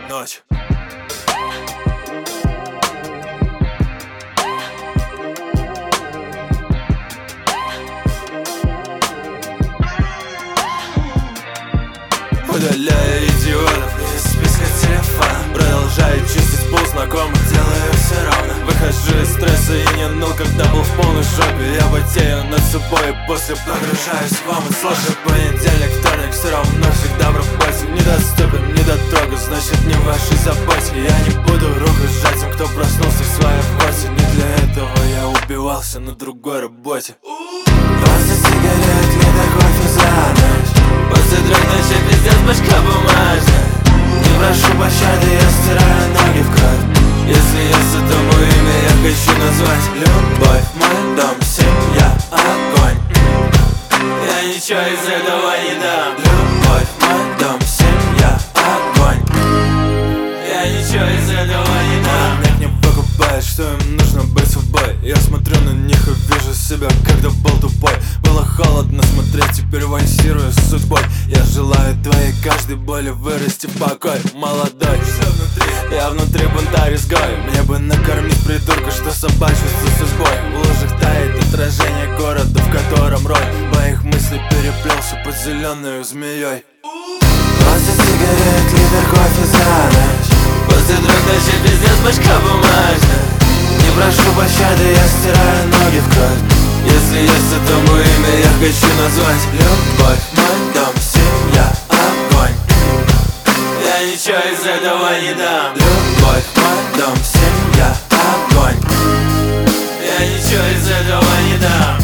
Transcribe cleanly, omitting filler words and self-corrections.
ночь. Удаляю идиотов из списка телефона. Продолжаю чистить пол знакомых, делаю все равно. Выхожу из стресса и не ныл, когда был в полной жопе. Я потею над собой и после погружаюсь в омут. Сложный понедельник, вторник, все равно всегда в работе. Недоступен, недотроган, значит не в вашей заботе. Я не буду руку сжать тем, кто проснулся в своей фоте. Не для этого я убивался на другой работе. 20 сигарет, литр кофе за ночь. После 3 ночей пиздец, башка бумажная. Не прошу пощады, я стираю ноги в кровь. Если есть, то мое имя я хочу назвать. Любовь, мой дом, семья, огонь. Я ничего из этого не дам. Любовь, мой дом, семья, огонь. Я ничего из этого не дам. Нет, не покупает, что им нужно быть собой. Я смотрю на них и вижу себя, когда был тупой. Было холодно смотреть, теперь вальсирую с судьбой. Я желаю твоей каждой боли вырасти в покой. Молодой, все внутри, я внутри бунтарь изгой. Мне бы накормить придурка, что собачится с судьбой. В лужах тает отражение города, в котором рой моих мыслей переплелся под зеленой змеей. 20 сигарет, литр кофе за ночь. После 3 ночей пиздец, башка бумажная. Не прошу пощады, я стираю ноги в кровь. Если есть, то мое имя я хочу назвать. Любовь, мой дом, семья, огонь. Я ничего из этого не дам. Любовь, мой дом, семья, огонь. Я ничего из этого не дам.